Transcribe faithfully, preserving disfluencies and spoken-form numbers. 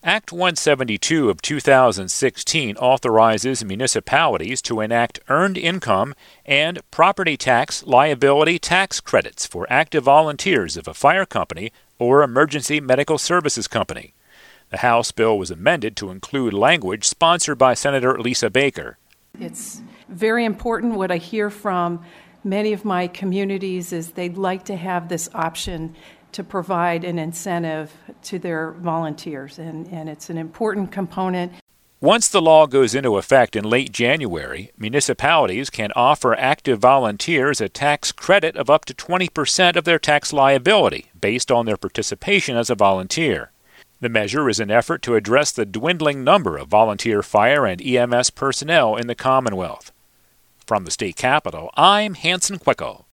Act one seventy-two of two thousand sixteen authorizes municipalities to enact earned income and property tax liability tax credits for active volunteers of a fire company or emergency medical services company. The House bill was amended to include language sponsored by Senator Lisa Baker. It's very important. What I hear from many of my communities is they'd like to have this option to provide an incentive to their volunteers, and, and it's an important component. Once the law goes into effect in late January, municipalities can offer active volunteers a tax credit of up to twenty percent of their tax liability based on their participation as a volunteer. The measure is an effort to address the dwindling number of volunteer fire and E M S personnel in the Commonwealth. From the state capitol, I'm Hanson Quicko.